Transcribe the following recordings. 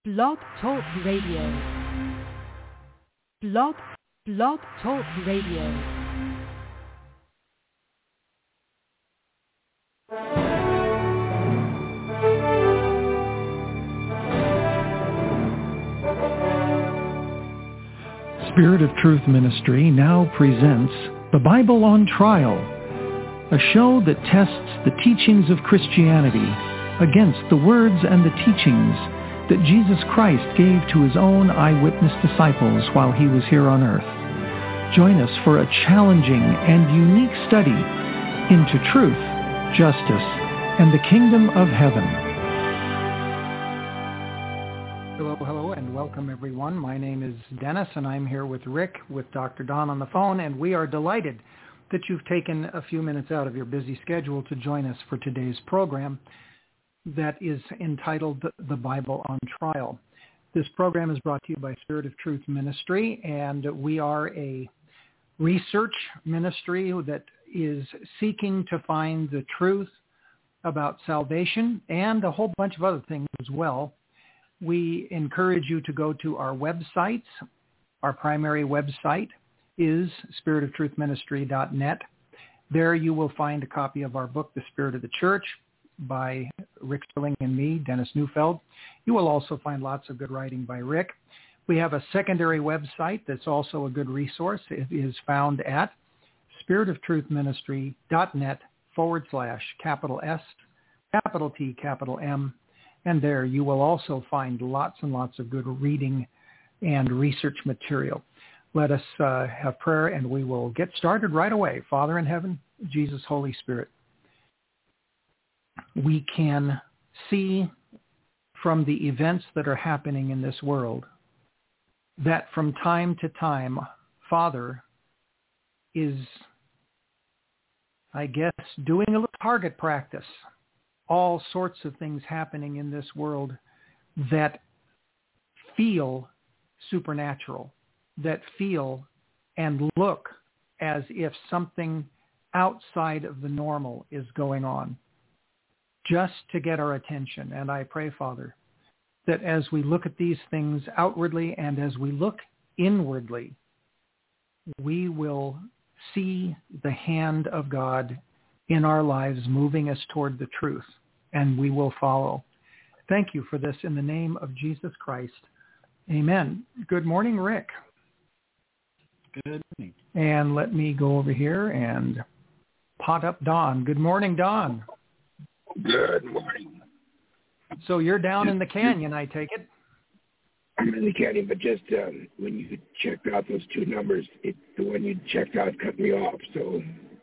Blog Talk Radio. Blog Talk Radio. Spirit of Truth Ministry now presents The Bible on Trial, a show that tests the teachings of Christianity against the words and the teachings that Jesus Christ gave to his own eyewitness disciples while he was here on earth. Join us for a challenging and unique study into truth, justice, and the kingdom of heaven. Hello, and welcome everyone. My name is Dennis, and I'm here with Rick, with Dr. Don on the phone, and we are delighted that you've taken a few minutes out of your busy schedule to join us for today's program that is entitled The Bible on Trial. This program is brought to you by Spirit of Truth Ministry, and we are a research ministry that is seeking to find the truth about salvation and a whole bunch of other things as well. We encourage you to go to our websites. Our primary website is spiritoftruthministry.net. There you will find a copy of our book, The Spirit of the Church, by Rick Sterling and me, Dennis Neufeld. You will also find lots of good writing by Rick. We have a secondary website that's also a good resource. It is found at spiritoftruthministry.net/S, capital T, capital M. And there you will also find lots and lots of good reading and research material. Let us have prayer, and we will get started right away. Father in heaven, Jesus, Holy Spirit, we can see from the events that are happening in this world that from time to time, Father is, I guess, doing a little target practice. All sorts of things happening in this world that feel supernatural, that feel and look as if something outside of the normal is going on, just to get our attention. And I pray, Father, that as we look at these things outwardly and as we look inwardly, we will see the hand of God in our lives moving us toward the truth, and we will follow. Thank you for this in the name of Jesus Christ. Amen. Good morning, Rick. Good morning. And let me go over here and pot up Don. Good morning, Don. Good morning. So you're down in the canyon, I take it? I'm in the canyon, but just when you checked out those two numbers, the one you checked out cut me off, so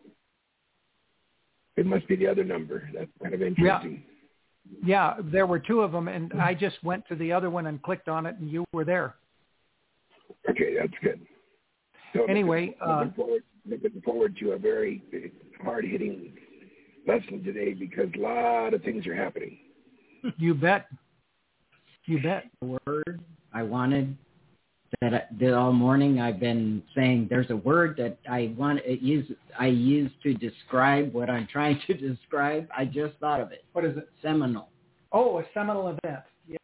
it must be the other number. That's kind of interesting. Yeah, there were two of them, and I just went to the other one and clicked on it, and you were there. Okay, that's good. So anyway, looking forward to a very hard-hitting lesson today because a lot of things are happening. You bet. You bet. The word I wanted that all morning I've been saying there's a word that I use to describe what I'm trying to describe. I just thought of it. What is it? Seminole. Oh, a seminal event. Yeah.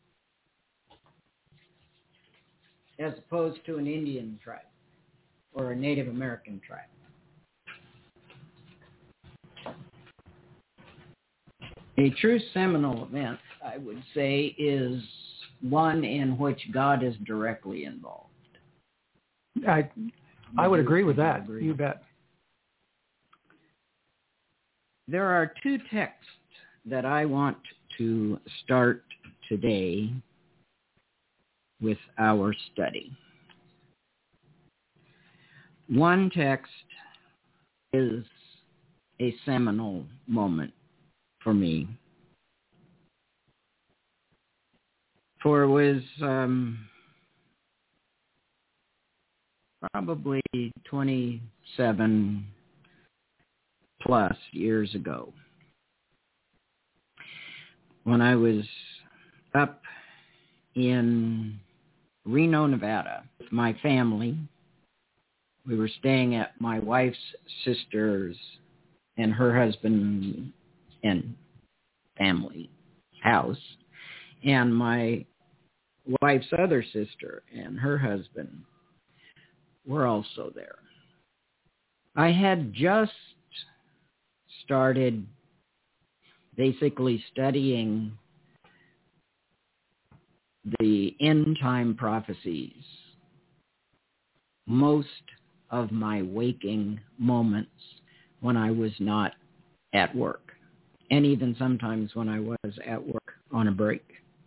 As opposed to an Indian tribe or a Native American tribe. A true seminal event, I would say, is one in which God is directly involved. I would agree with that. You bet. There are two texts that I want to start today with our study. One text is a seminal moment for me. For it was probably 27 plus years ago when I was up in Reno, Nevada with my family. We were staying at my wife's sister's and her husband and family house. And my wife's other sister and her husband were also there. I had just started basically studying the end time prophecies most of my waking moments when I was not at work, and even sometimes when I was at work on a break.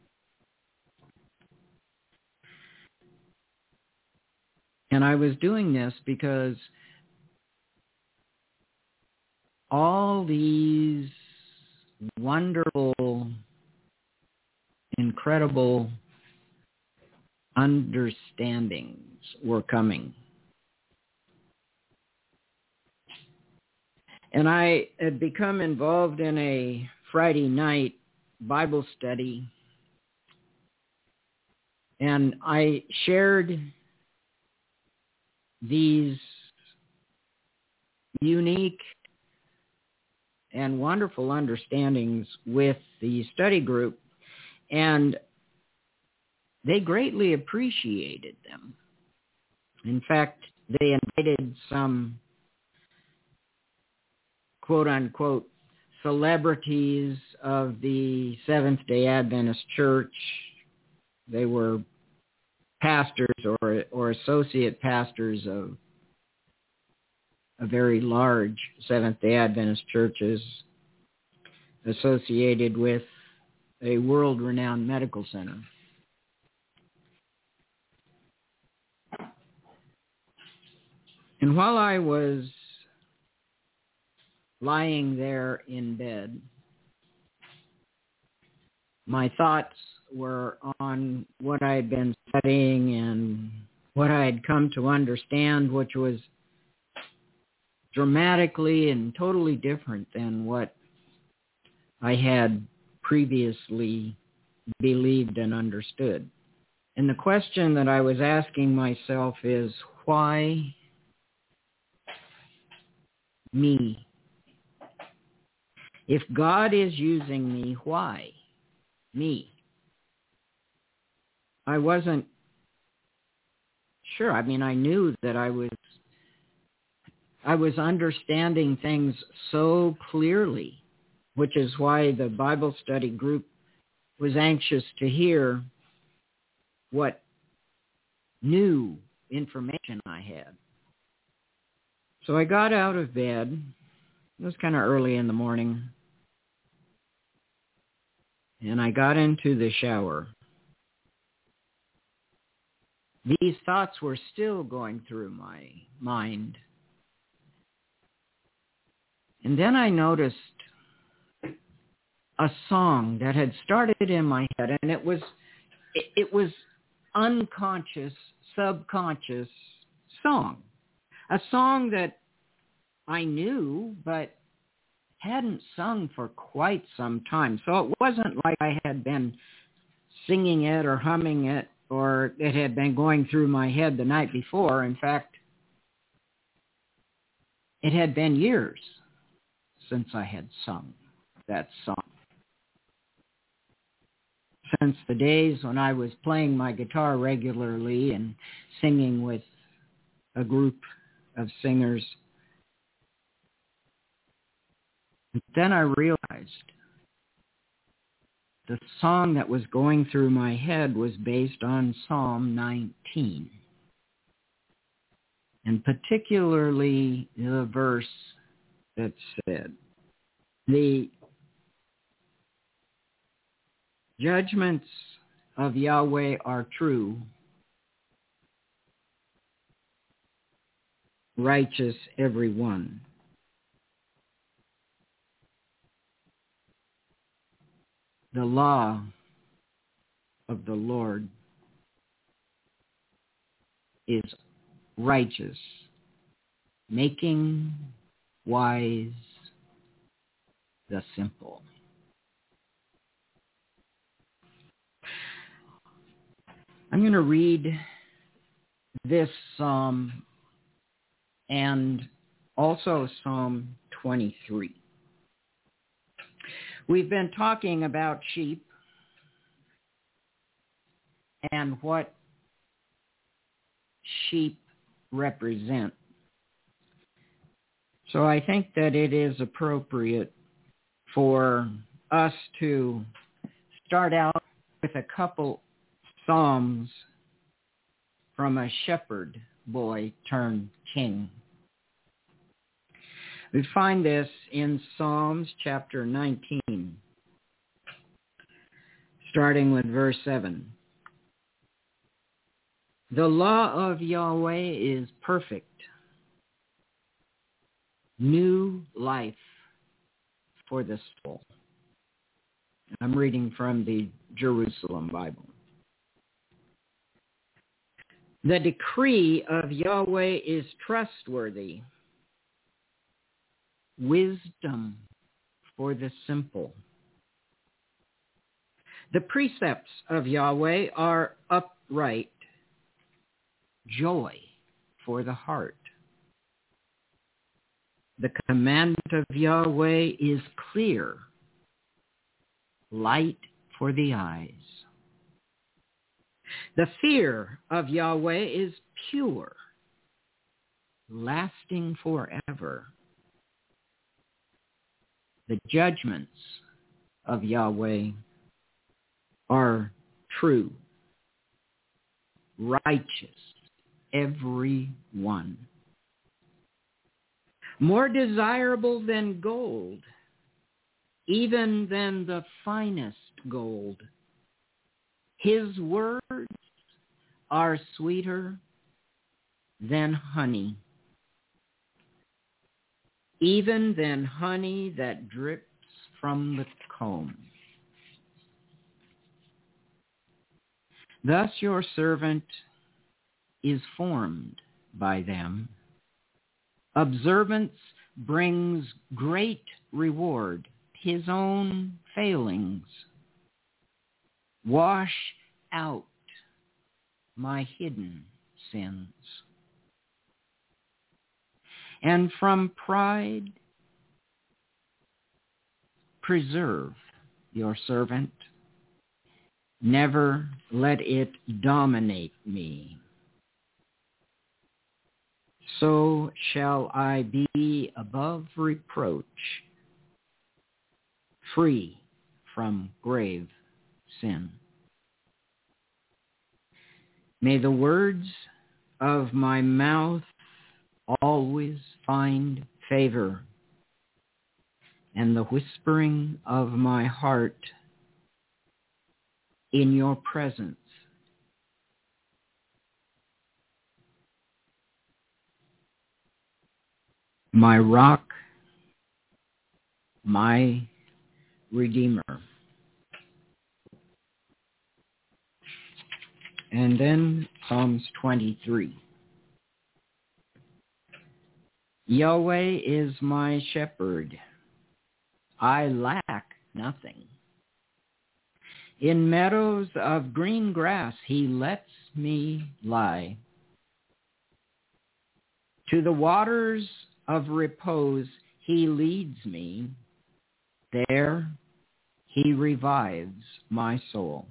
And I was doing this because all these wonderful, incredible understandings were coming. And I had become involved in a Friday night Bible study, and I shared these unique and wonderful understandings with the study group, and they greatly appreciated them. In fact, they invited some quote-unquote celebrities of the Seventh-day Adventist Church. They were pastors or associate pastors of a very large Seventh-day Adventist churches associated with a world-renowned medical center. And while I was lying there in bed, my thoughts were on what I had been studying and what I had come to understand, which was dramatically and totally different than what I had previously believed and understood. And the question that I was asking myself is, why me? If God is using me, why me? I wasn't sure. I mean, I knew that I was understanding things so clearly, which is why the Bible study group was anxious to hear what new information I had. So I got out of bed. It was kind of early in the morning. And I got into the shower. These thoughts were still going through my mind. And then I noticed a song that had started in my head, and it was unconscious, subconscious song. A song that I knew, but hadn't sung for quite some time. So it wasn't like I had been singing it or humming it, or it had been going through my head the night before. In fact, it had been years since I had sung that song. Since the days when I was playing my guitar regularly and singing with a group of singers. And then I realized the song that was going through my head was based on Psalm 19. And particularly the verse that said, "The judgments of Yahweh are true, righteous every one. The law of the Lord is righteous, making wise the simple." I'm going to read this psalm and also Psalm 23. We've been talking about sheep, and what sheep represent. So I think that it is appropriate for us to start out with a couple psalms from a shepherd boy turned king. We find this in Psalms chapter 19, starting with verse 7. The law of Yahweh is perfect, new life for the soul. I'm reading from the Jerusalem Bible. The decree of Yahweh is trustworthy, wisdom for the simple. The precepts of Yahweh are upright, joy for the heart. The command of Yahweh is clear, light for the eyes. The fear of Yahweh is pure, lasting forever. The judgments of Yahweh are true, righteous, every one. More desirable than gold, even than the finest gold. His words are sweeter than honey, even than honey that drips from the comb. Thus your servant is formed by them. Observance brings great reward, his own failings. Wash out my hidden sins. And from pride, preserve your servant. Never let it dominate me. So shall I be above reproach, free from grave sin. May the words of my mouth always find favor, and the whispering of my heart in your presence. My rock, my Redeemer. And then Psalms 23. Yahweh is my shepherd. I lack nothing. In meadows of green grass he lets me lie. To the waters of repose he leads me. There he revives my soul.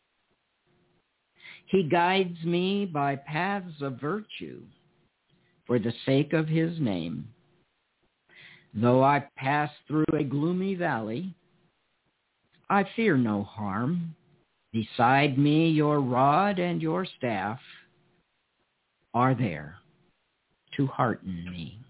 He guides me by paths of virtue for the sake of his name. Though I pass through a gloomy valley, I fear no harm. Beside me your rod and your staff are there to hearten me.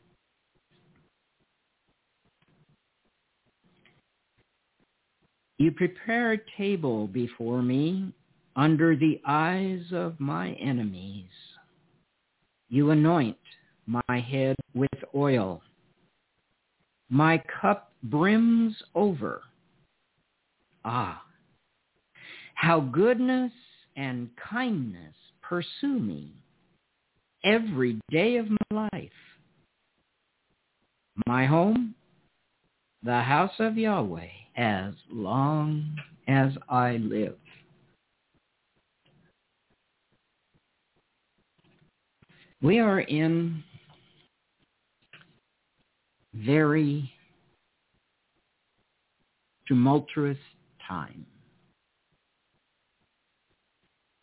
You prepare a table before me under the eyes of my enemies. You anoint my head with oil. My cup brims over. Ah, how goodness and kindness pursue me every day of my life. My home, the house of Yahweh, as long as I live. We are in very tumultuous time.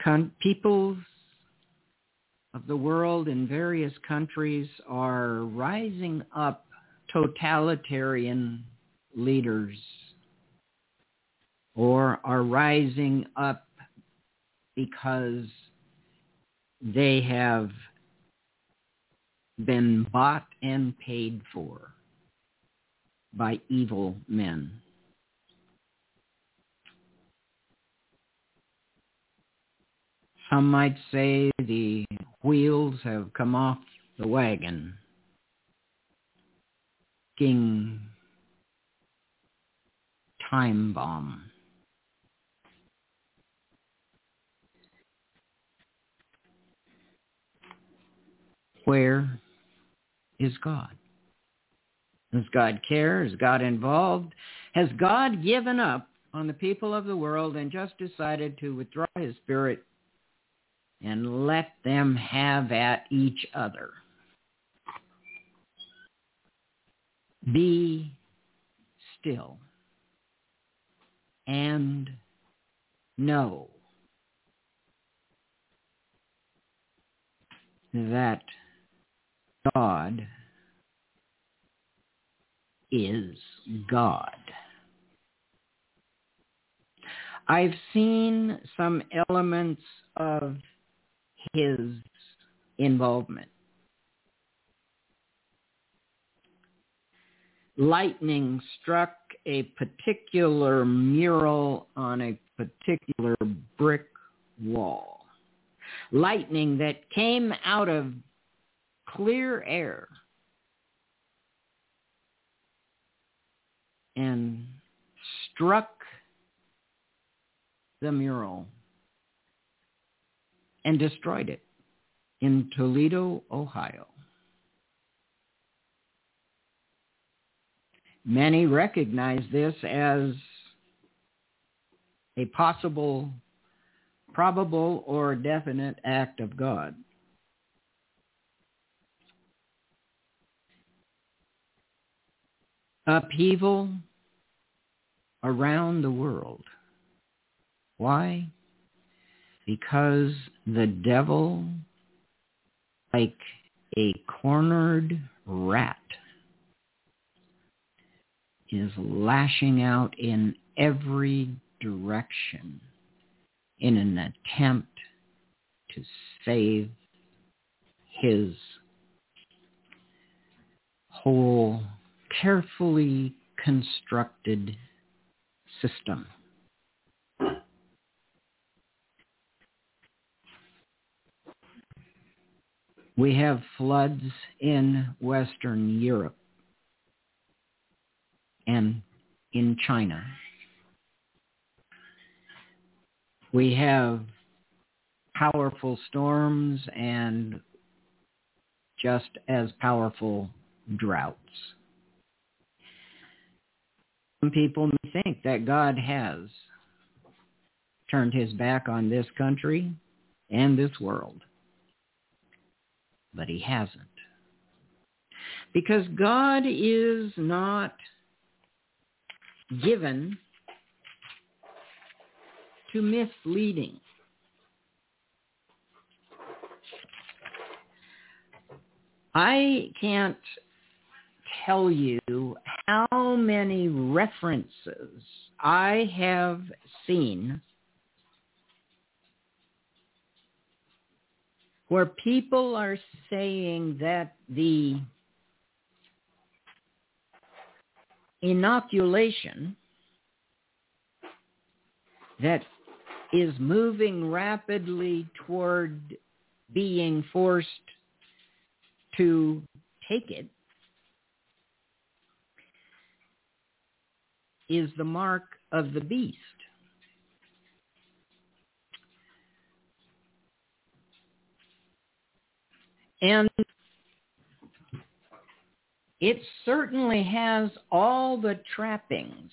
peoples of the world in various countries are rising up totalitarian leaders, or are rising up because they have been bought and paid for by evil men. Some might say the wheels have come off the wagon. King Time Bomb. Where is God? Does God care? Is God involved? Has God given up on the people of the world and just decided to withdraw his spirit and let them have at each other? Be still and know that God is God. I've seen some elements of his involvement. Lightning struck a particular mural on a particular brick wall. Lightning that came out of clear air and struck the mural and destroyed it in Toledo, Ohio. Many recognize this as a possible, probable, or definite act of God. Upheaval around the world. Why? Because the devil, like a cornered rat, is lashing out in every direction in an attempt to save his whole carefully constructed system. We have floods in Western Europe and in China. We have powerful storms and just as powerful droughts. Some people may think that God has turned his back on this country and this world, but he hasn't. Because God is not given to misleading. I can't tell you how many references I have seen where people are saying that the inoculation that is moving rapidly toward being forced to take it is the mark of the beast. And it certainly has all the trappings.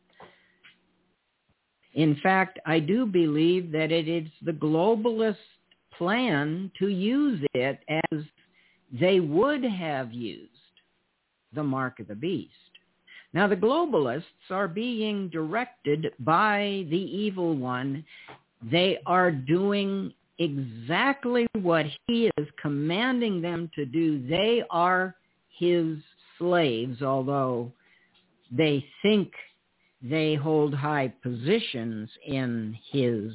In fact, I do believe that it is the globalist plan to use it as they would have used the mark of the beast. Now, the globalists are being directed by the evil one They are doing exactly what he is commanding them to do. They are his slaves, although they think they hold high positions in his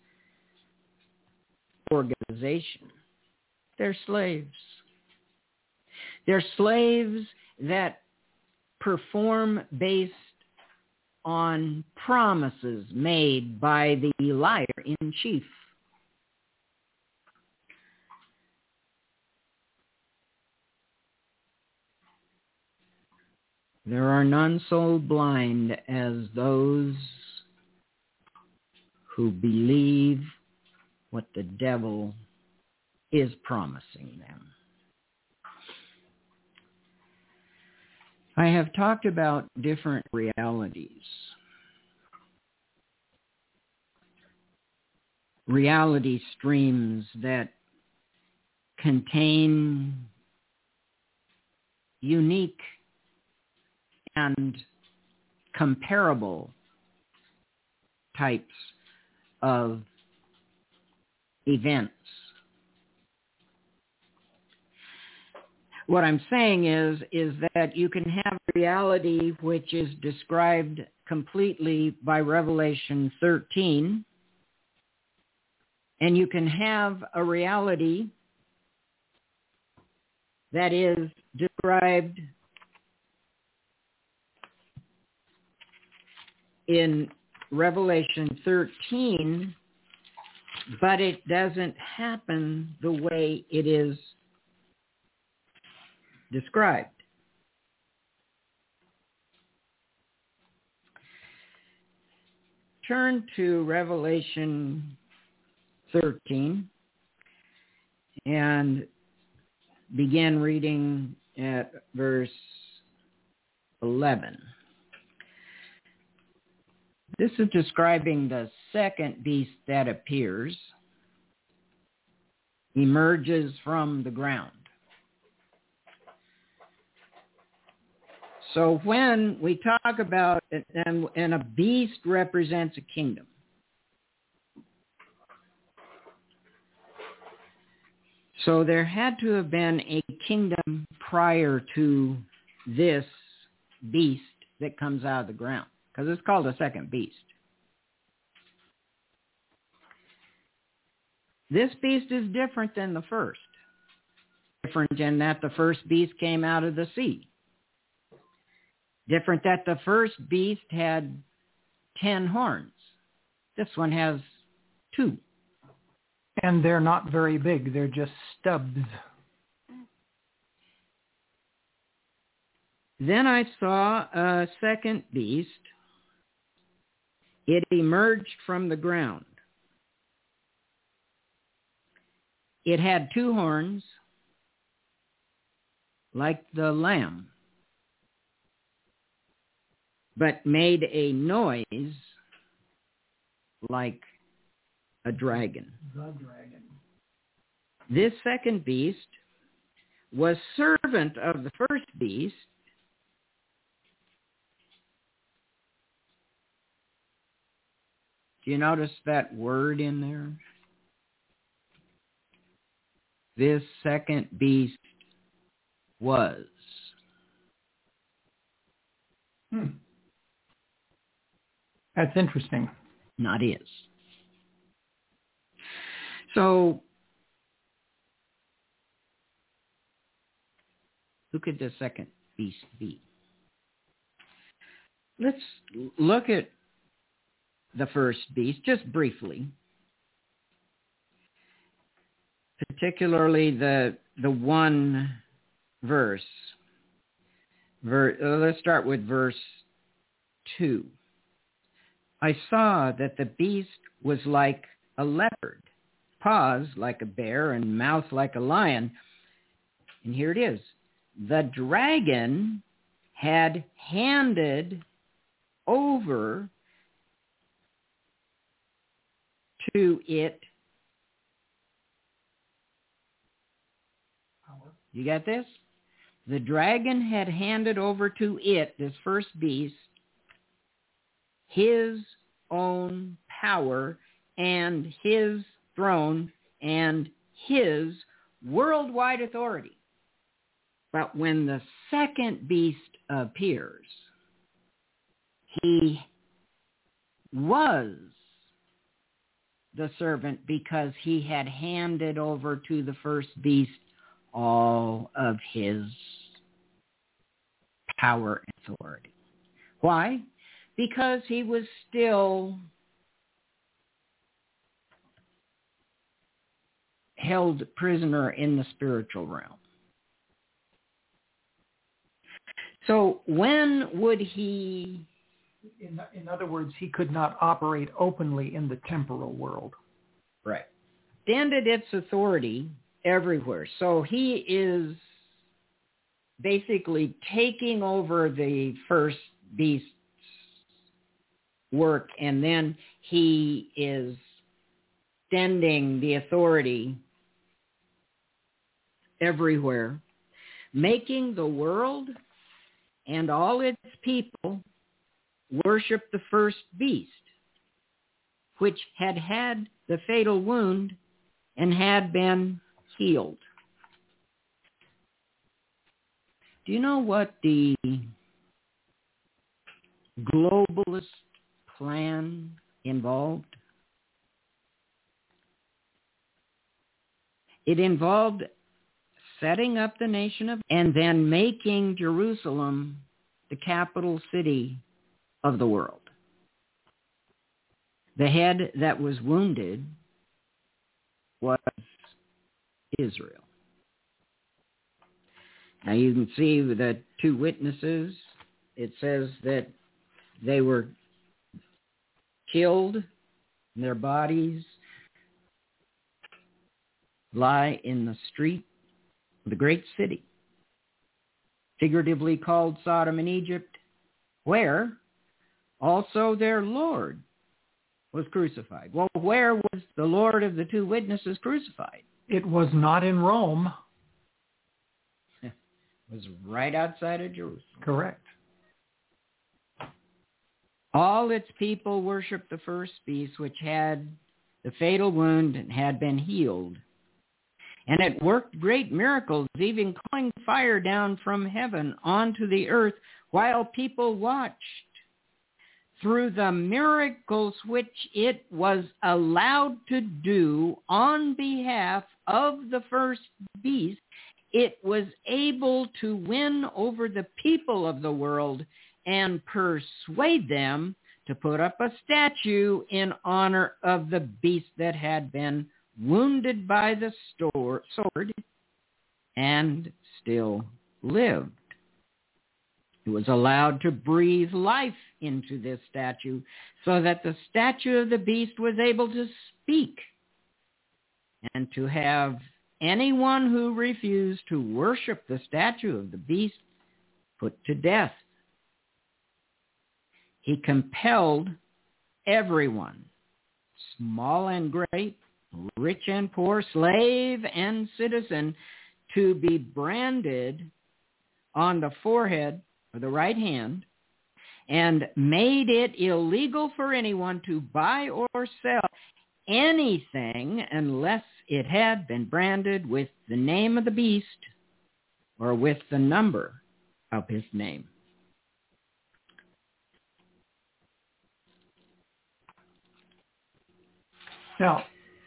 organization. They're slaves. They're slaves that perform based on promises made by the liar-in-chief. There are none so blind as those who believe what the devil is promising them. I have talked about different realities. Reality streams that contain unique and comparable types of events. What I'm saying is that you can have reality which is described completely by Revelation 13, and you can have a reality that is described in Revelation 13, but it doesn't happen the way it is described. Turn to Revelation 13 and begin reading at verse 11. This is describing the second beast that appears, emerges from the ground. So when we talk about, and a beast represents a kingdom. So there had to have been a kingdom prior to this beast that comes out of the ground, because it's called a second beast. This beast is different than the first. Different in that the first beast came out of the sea. Different that the first beast had 10 horns. This one has 2. And they're not very big. They're just stubs. Then I saw a second beast. It emerged from the ground. It had 2 horns, like the lamb, but made a noise like a dragon. The dragon. This second beast was servant of the first beast, do you notice that word in there? This second beast was. That's interesting. Not is. So, who could the second beast be? Let's look at the first beast just briefly, particularly the one verse. Let's start with verse 2. I saw that the beast was like a leopard, paws like a bear, and mouth like a lion. And here it is. The dragon had handed over to it. You got this? The dragon had handed over to it, this first beast, his own power and his throne and his worldwide authority. But when the second beast appears, he was the servant because he had handed over to the first beast all of his power and authority. Why? Because he was still held prisoner in the spiritual realm. So when would he... In other words, he could not operate openly in the temporal world. Right. Extended its authority everywhere. So he is basically taking over the first beast's work, and then he is extending the authority everywhere, making the world and all its people worship the first beast, which had had the fatal wound and had been healed. Do you know what the globalist plan involved? It involved setting up the nation of, and then making Jerusalem the capital city of the world. The head that was wounded was Israel. Now you can see the two witnesses. It says that they were killed, and their bodies lie in the street of the great city, figuratively called Sodom and Egypt, where also their Lord was crucified. Well, where was the Lord of the two witnesses crucified? It was not in Rome. It was right outside of Jerusalem. Correct. All its people worshiped the first beast, which had the fatal wound and had been healed. And it worked great miracles, even calling fire down from heaven onto the earth while people watched. Through the miracles which it was allowed to do on behalf of the first beast, it was able to win over the people of the world and persuade them to put up a statue in honor of the beast that had been wounded by the sword and still lived. It was allowed to breathe life into this statue so that the statue of the beast was able to speak and to have anyone who refused to worship the statue of the beast put to death. He compelled everyone, small and great, rich and poor, slave and citizen, to be branded on the forehead or the right hand, and made it illegal for anyone to buy or sell anything unless it had been branded with the name of the beast or with the number of his name. Now,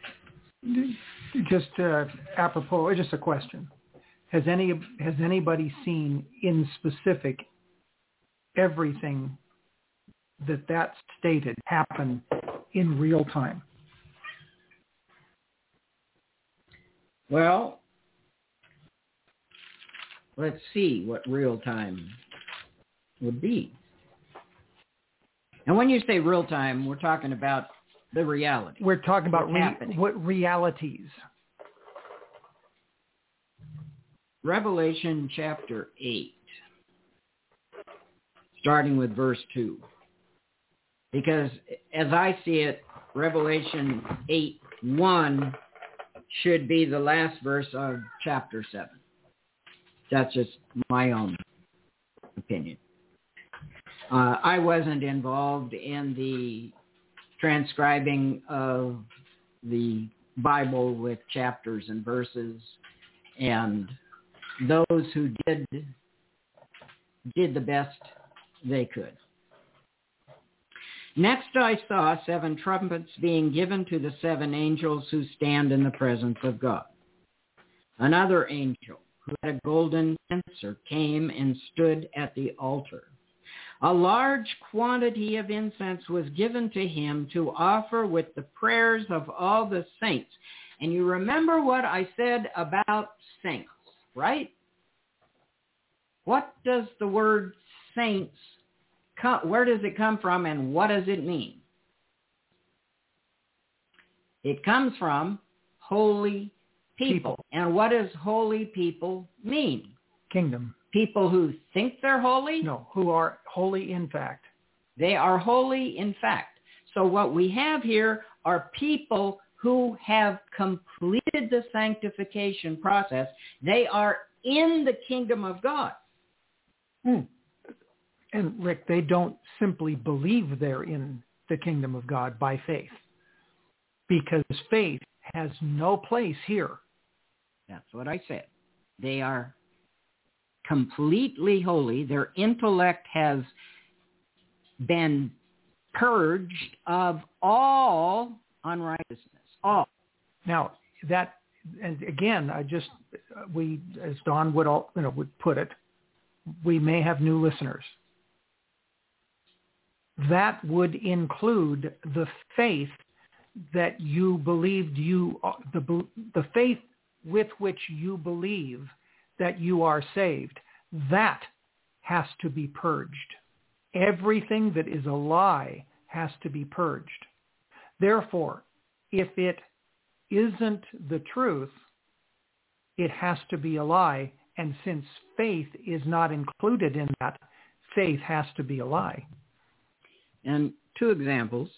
just apropos, just a question. Has anybody seen in specific everything that stated happen in real time? Well, let's see what real time would be. And when you say real time, we're talking about the reality. We're talking about what realities. Revelation chapter 8, starting with verse 2. Because as I see it, Revelation 8:1 should be the last verse of chapter 7. That's just my own opinion. I wasn't involved in the transcribing of the Bible with chapters and verses, and those who did the best they could. Next I saw 7 trumpets being given to the 7 angels who stand in the presence of God. Another angel who had a golden censer came and stood at the altar. A large quantity of incense was given to him to offer with the prayers of all the saints. And you remember what I said about saints, right? What does the word saints where does it come from, and what does it mean? It comes from holy people. And what does holy people mean? Kingdom. People who think they're holy? No, who are holy in fact. They are holy in fact. So what we have here are people who have completed the sanctification process. They are in the kingdom of God. And Rick, they don't simply believe they're in the kingdom of God by faith, because faith has no place here. That's what I said. They are completely holy. Their intellect has been purged of all unrighteousness. All. Now, that, and again, we, as Don would put it, we may have new listeners. That would include the faith that you believed the faith with which you believe that you are saved. That has to be purged. Everything that is a lie has to be purged. Therefore, if it isn't the truth, it has to be a lie. And since faith is not included in that, faith has to be a lie. And 2 examples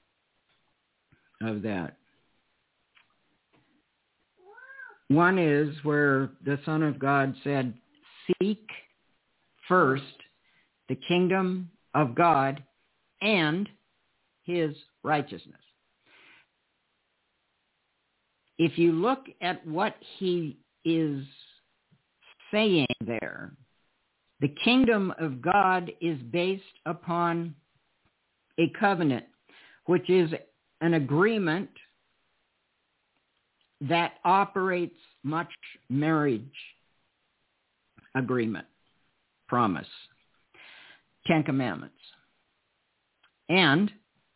of that. One is where the Son of God said, "Seek first the kingdom of God and his righteousness." If you look at what he is saying there, the kingdom of God is based upon a covenant, which is an agreement that operates much marriage agreement, promise, 10 Commandments. And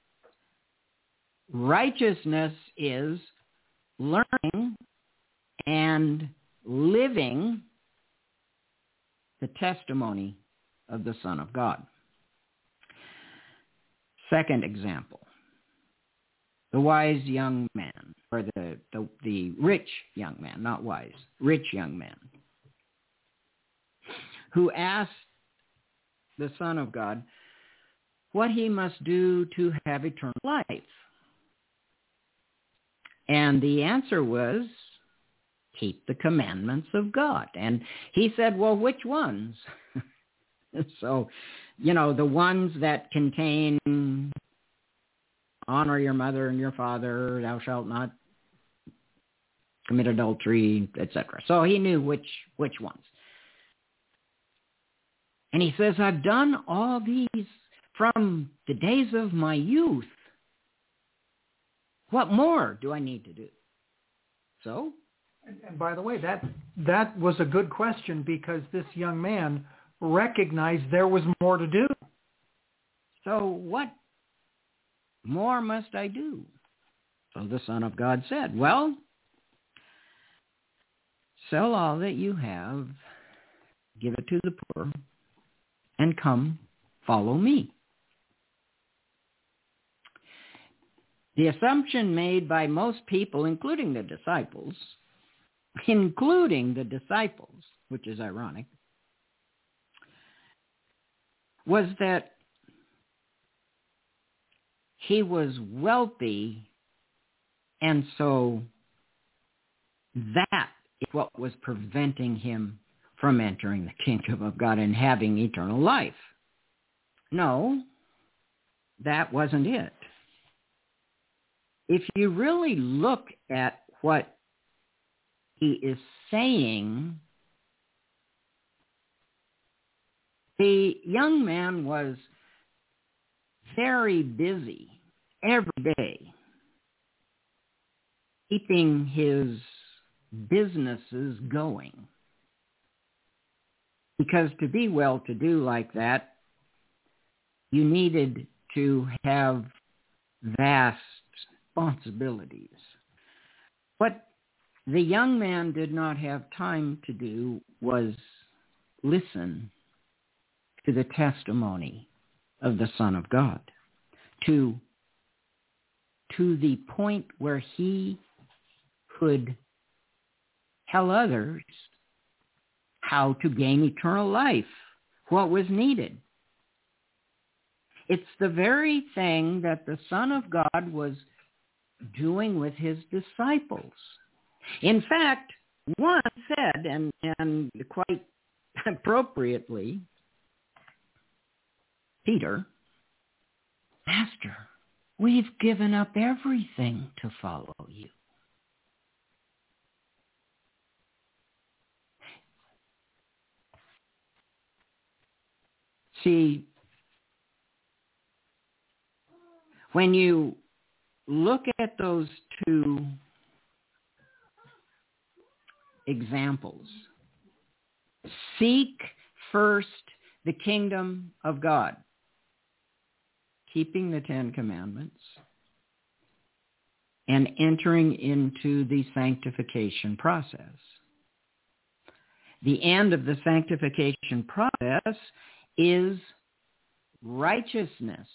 righteousness is learning and living the testimony of the Son of God. Second example, the wise young man, or the rich young man, not wise, rich young man, who asked the Son of God what he must do to have eternal life. And the answer was, keep the commandments of God. And he said, well, which ones? So, the ones that contain honor your mother and your father, thou shalt not commit adultery, etc. So he knew which ones. And he says, I've done all these from the days of my youth. What more do I need to do? So? And by the way, that was a good question, because this young man recognized there was more to do. So what more must I do? So the Son of God said, well, sell all that you have, give it to the poor, and come follow me. The assumption made by most people, including the disciples, which is ironic, was that he was wealthy, and so that is what was preventing him from entering the kingdom of God and having eternal life. No, that wasn't it. if you really look at what he is saying, the young man was very busy every day, keeping his businesses going. Because to be well-to-do like that, you needed to have vast responsibilities. What the young man did not have time to do was listen to the testimony of the Son of God, to the point where he could tell others how to gain eternal life, what was needed. It's the very thing that the Son of God was doing with his disciples. In fact, one said, and quite appropriately, Peter, Master, we've given up everything to follow you. See, when you look at those two examples, seek first the kingdom of God, keeping the Ten Commandments, and entering into the sanctification process. The end of the sanctification process is righteousness.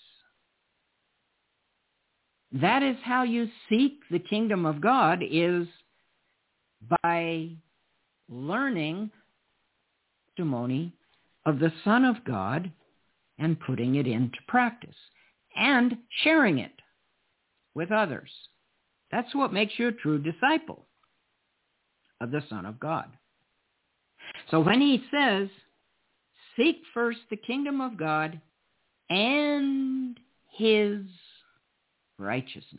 That is how you seek the kingdom of God, is by learning the testimony of the Son of God and putting it into practice and sharing it with others. That's what makes you a true disciple of the Son of God. So when he says, seek first the kingdom of God and his righteousness,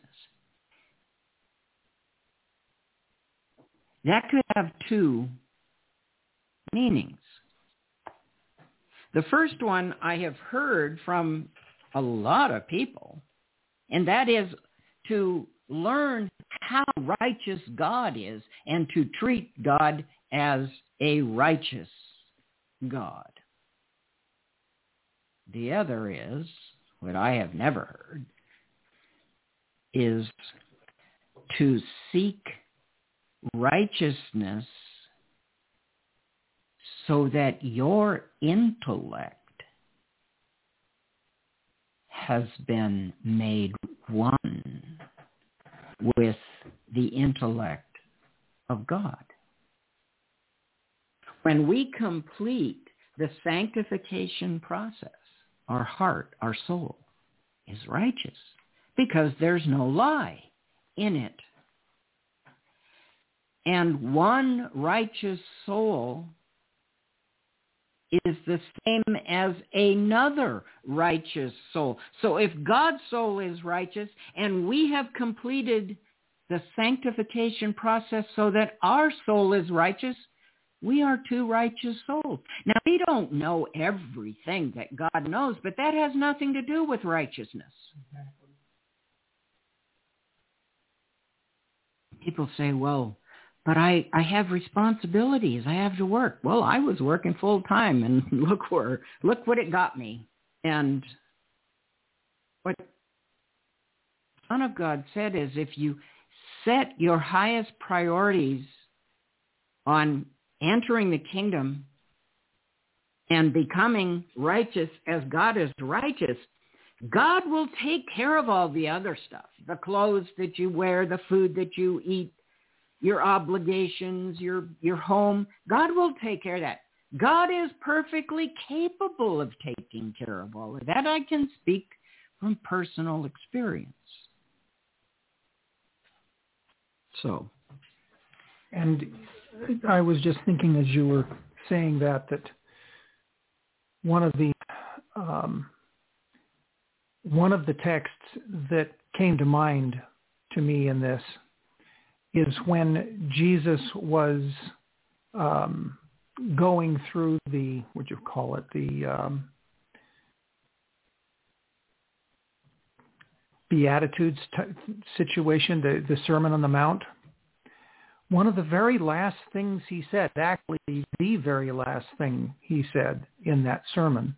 that could have two meanings. The first one I have heard from a lot of people, and that is to learn how righteous God is and to treat God as a righteous God. The other is, what I have never heard, is to seek righteousness so that your intellect has been made one with the intellect of God. When we complete the sanctification process, our heart, our soul is righteous because there's no lie in it. And one righteous soul is the same as another righteous soul. So if God's soul is righteous and we have completed the sanctification process so that our soul is righteous, we are two righteous souls. Now, we don't know everything that God knows, but that has nothing to do with righteousness. Exactly. People say, well, but I have responsibilities. I have to work. Well, I was working full time, and look what it got me. And what the Son of God said is, if you set your highest priorities on entering the kingdom and becoming righteous as God is righteous, God will take care of all the other stuff, the clothes that you wear, the food that you eat, your obligations, your home. God will take care of that. God is perfectly capable of taking care of all of that. I can speak from personal experience. So. And I was just thinking as you were saying that one of the texts that came to mind to me in this is when Jesus was going through the, what you call it, the Beatitudes situation, the Sermon on the Mount. One of the very last things he said, actually the very last thing he said in that sermon,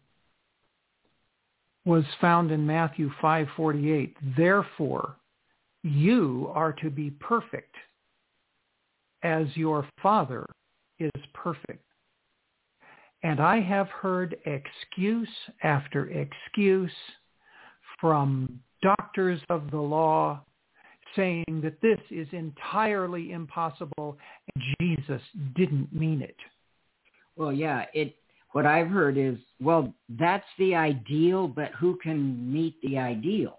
was found in Matthew 5:48. Therefore, you are to be perfect as your Father is perfect. And I have heard excuse after excuse from doctors of the law saying that this is entirely impossible and Jesus didn't mean it. Well, yeah, what I've heard is, well, that's the ideal, but who can meet the ideal?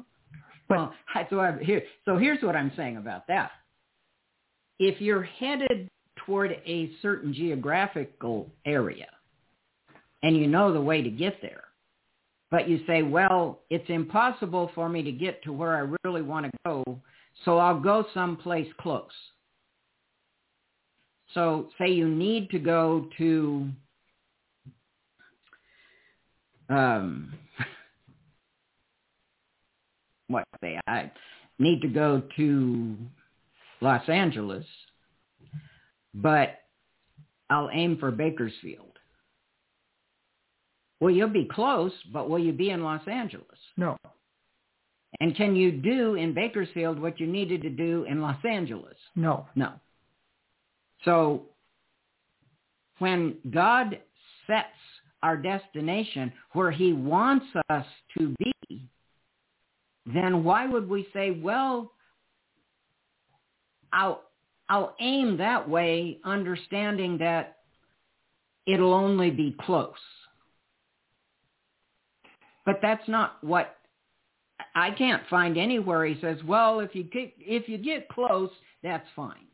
So here's what I'm saying about that. If you're headed toward a certain geographical area and you know the way to get there, but you say, well, it's impossible for me to get to where I really want to go, so I'll go someplace close. So say you need to go to I need to go to Los Angeles, but I'll aim for Bakersfield. Well, you'll be close, but will you be in Los Angeles? No. And can you do in Bakersfield what you needed to do in Los Angeles? No. No. So when God sets our destination where he wants us to be, then why would we say, well, I'll aim that way, understanding that it'll only be close. But that's not what, I can't find anywhere he says, well, if you get close, that's fine.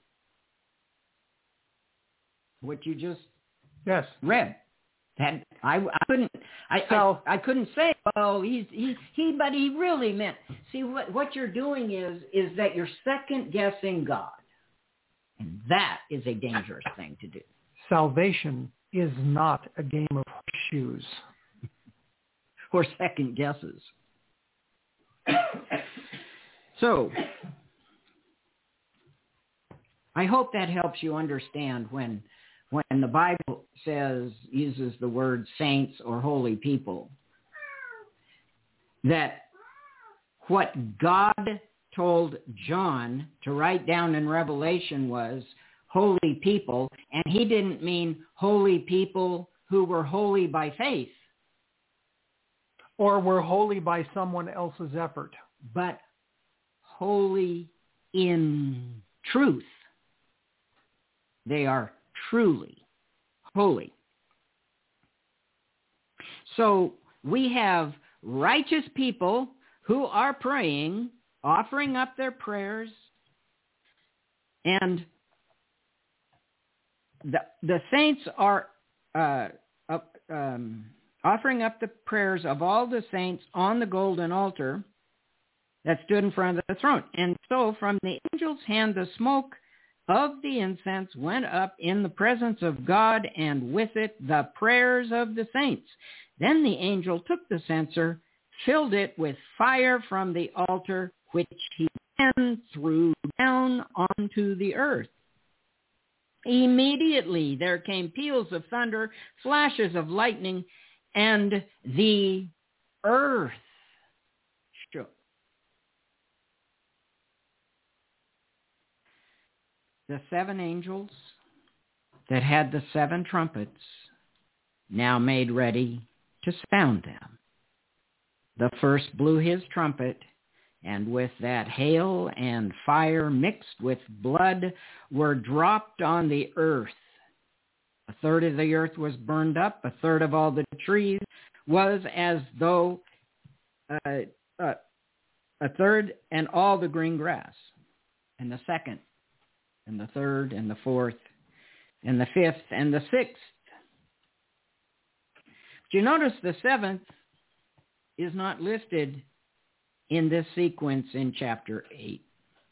What you just read. That I couldn't say, well, but he really meant. See, what you're doing is that you're second guessing God. And that is a dangerous thing to do. Salvation is not a game of horseshoes. Or second guesses. So, I hope that helps you understand when the Bible uses the word saints or holy people, that what God told John to write down in Revelation was holy people, and he didn't mean holy people who were holy by faith. Or were holy by someone else's effort. But holy in truth. They are truly holy. So we have righteous people who are praying, offering up their prayers, and the saints are offering up the prayers of all the saints on the golden altar that stood in front of the throne. And so from the angel's hand, the smoke of the incense went up in the presence of God, and with it the prayers of the saints. Then the angel took the censer, filled it with fire from the altar, which he then threw down onto the earth. Immediately there came peals of thunder, flashes of lightning, and the earth shook. The seven angels that had the seven trumpets now made ready to sound them. The first blew his trumpet, and with that hail and fire mixed with blood were dropped on the earth. A third of the earth was burned up. A third of all the trees was as though a third, and all the green grass. And the second, and the third, and the fourth, and the fifth, and the sixth. But you notice the seventh is not listed in this sequence in chapter 8.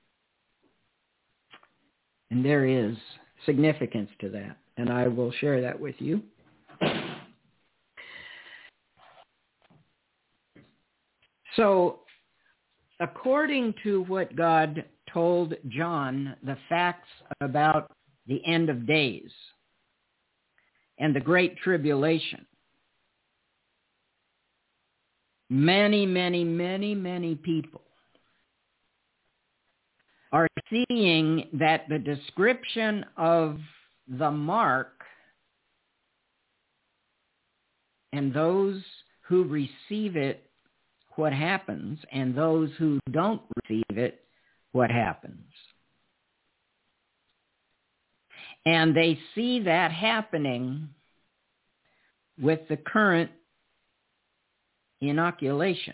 And there is significance to that, and I will share that with you. So, according to what God told John, the facts about the end of days and the Great Tribulation, many, many, many, many people are seeing that the description of the mark and those who receive it, what happens, and those who don't receive it, what happens. And they see that happening with the current inoculation.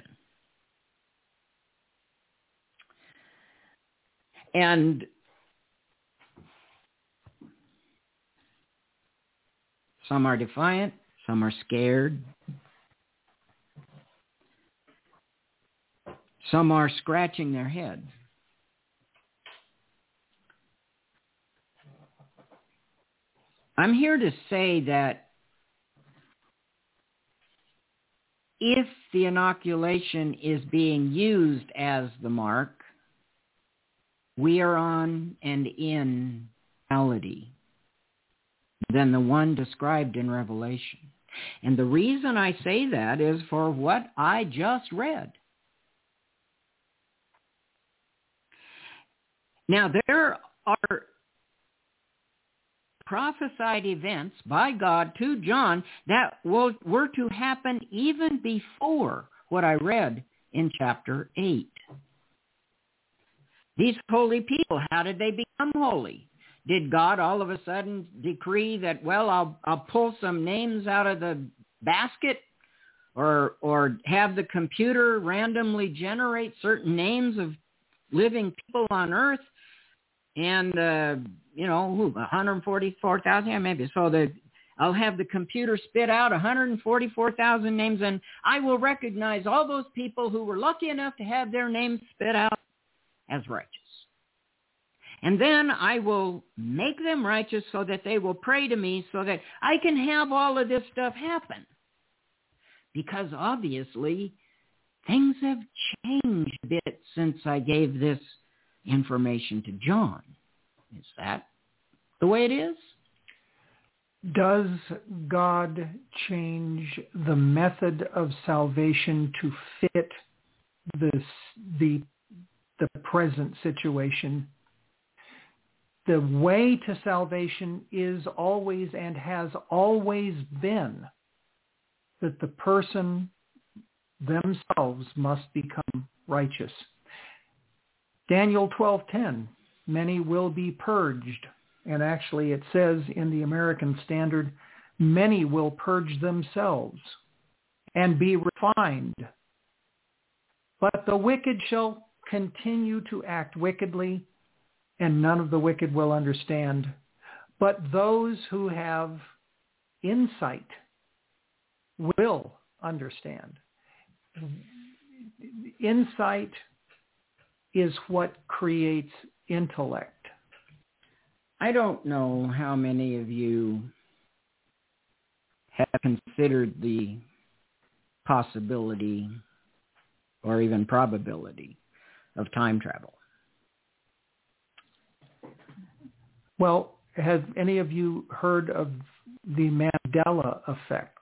And some are defiant, some are scared, some are scratching their heads. I'm here to say that if the inoculation is being used as the mark, we are on and in reality than the one described in Revelation. And the reason I say that is for what I just read. Now, there are prophesied events by God to John that were to happen even before what I read in chapter 8. These holy people, how did they become holy? Did God all of a sudden decree that, well, I'll pull some names out of the basket, or have the computer randomly generate certain names of living people on earth? And, 144,000, maybe. So I'll have the computer spit out 144,000 names, and I will recognize all those people who were lucky enough to have their names spit out as righteous. And then I will make them righteous so that they will pray to me so that I can have all of this stuff happen. Because obviously, things have changed a bit since I gave this information to John. Is that the way it is? Does God change the method of salvation to fit the present situation? The way to salvation is always and has always been that the person themselves must become righteous. Daniel 12:10, many will be purged. And actually it says in the American Standard, many will purge themselves and be refined. But the wicked shall continue to act wickedly, and none of the wicked will understand. But those who have insight will understand. Insight is what creates intellect. I don't know how many of you have considered the possibility or even probability of time travel. Well, have any of you heard of the Mandela effect?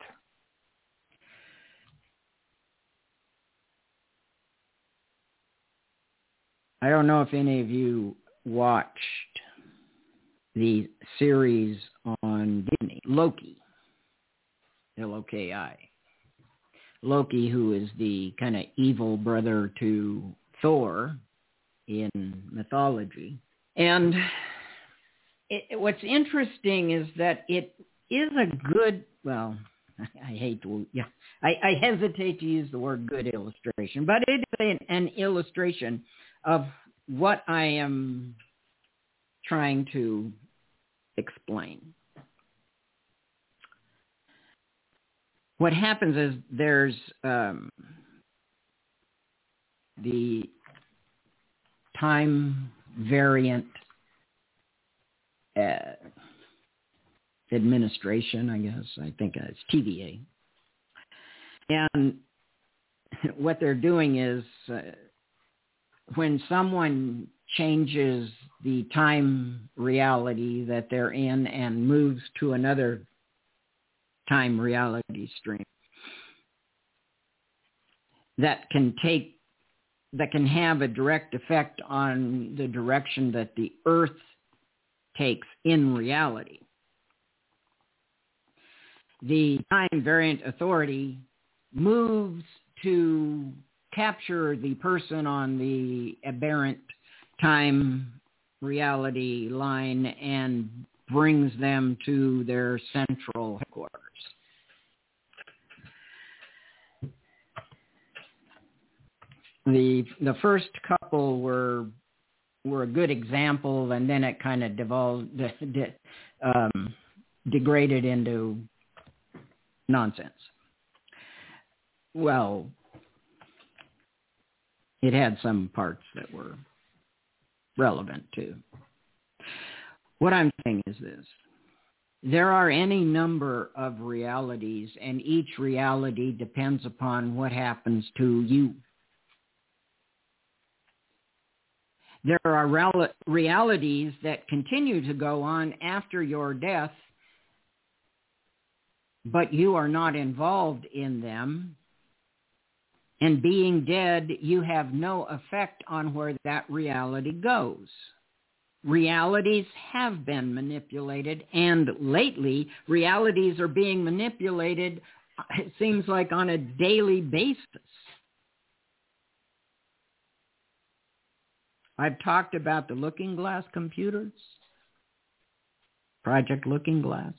I don't know if any of you watched the series on Disney, Loki, L-O-K-I. Loki, who is the kind of evil brother to Thor in mythology. And what's interesting is that it is a good, well, I hesitate to use the word good illustration, but it is an illustration of what I am trying to explain. What happens is there's the time variant Administration, I guess. I think it's TVA. And what they're doing is when someone changes the time reality that they're in and moves to another time reality stream, that can have a direct effect on the direction that the Earth takes in reality. The Time Variant Authority moves to capture the person on the aberrant time reality line and brings them to their central headquarters. The first couple were a good example, and then it kind of degraded into nonsense. Well, it had some parts that were relevant too. What I'm saying is this. There are any number of realities, and each reality depends upon what happens to you. There are realities that continue to go on after your death, but you are not involved in them. And being dead, you have no effect on where that reality goes. Realities have been manipulated, and lately, realities are being manipulated, it seems like, on a daily basis. I've talked about the Looking Glass computers, Project Looking Glass,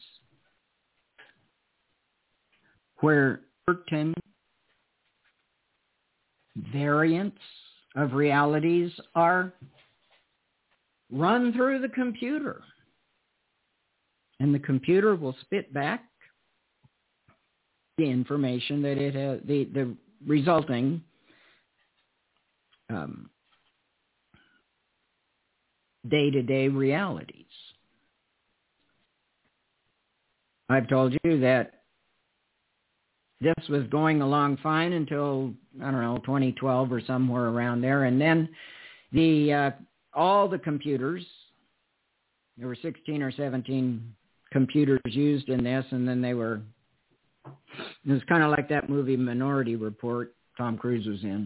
where certain variants of realities are run through the computer. And the computer will spit back the information that it has, the resulting day-to-day realities. I've told you that this was going along fine until, 2012 or somewhere around there. And then all the computers, there were 16 or 17 computers used in this, and then it was kind of like that movie Minority Report Tom Cruise was in.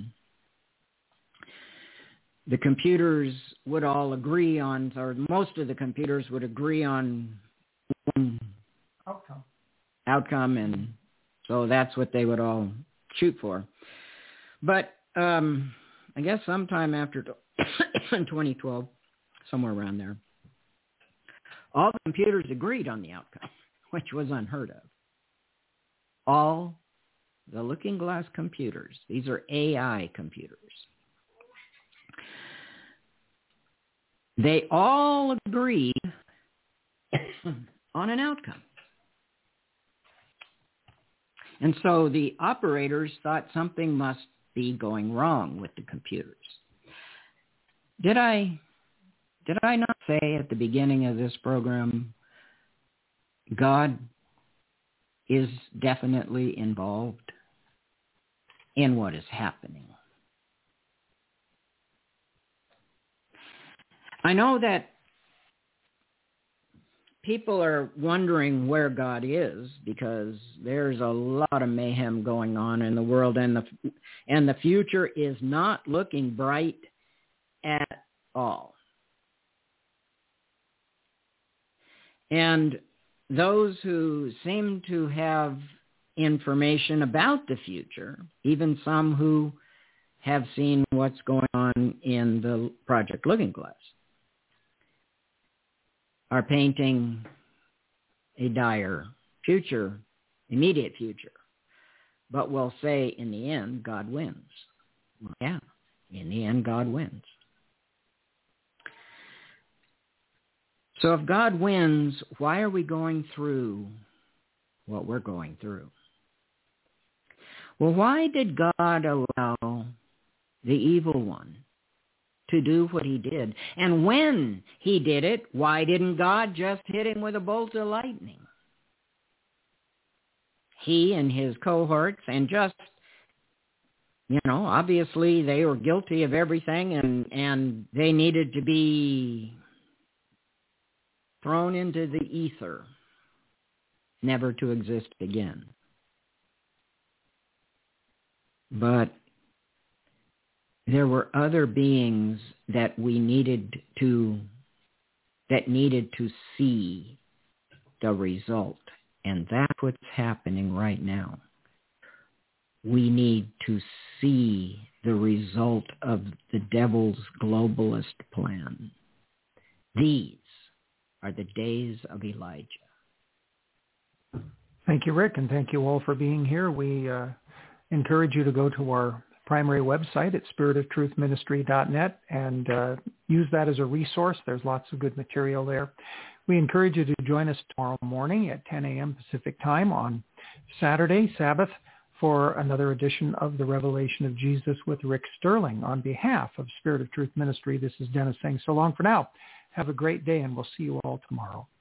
The computers would all agree on, or most of the computers would agree on one outcome, and so that's what they would all shoot for. But I guess sometime after 2012, somewhere around there, all the computers agreed on the outcome, which was unheard of. All the Looking Glass computers, these are AI computers, they all agreed on an outcome. And so the operators thought something must be going wrong with the computers. Did I not say at the beginning of this program, God is definitely involved in what is happening? I know that people are wondering where God is because there's a lot of mayhem going on in the world, and the future is not looking bright at all. And those who seem to have information about the future, even some who have seen what's going on in the Project Looking Glass, are painting a dire future, immediate future. But will say in the end, God wins. Well, yeah, in the end, God wins. So if God wins, why are we going through what we're going through? Well, why did God allow the evil one to do what he did. And when he did it, why didn't God just hit him with a bolt of lightning? He and his cohorts, and just, obviously they were guilty of everything, and they needed to be thrown into the ether, never to exist again. But there were other beings that needed to see the result. And that's what's happening right now. We need to see the result of the devil's globalist plan. These are the days of Elijah. Thank you, Rick, and thank you all for being here. We encourage you to go to our primary website at spiritoftruthministry.net and use that as a resource. There's lots of good material there. We encourage you to join us tomorrow morning at 10 a.m. Pacific time on Saturday, Sabbath, for another edition of The Revelation of Jesus with Rick Sterling. On behalf of Spirit of Truth Ministry, this is Dennis saying so long for now. Have a great day, and we'll see you all tomorrow.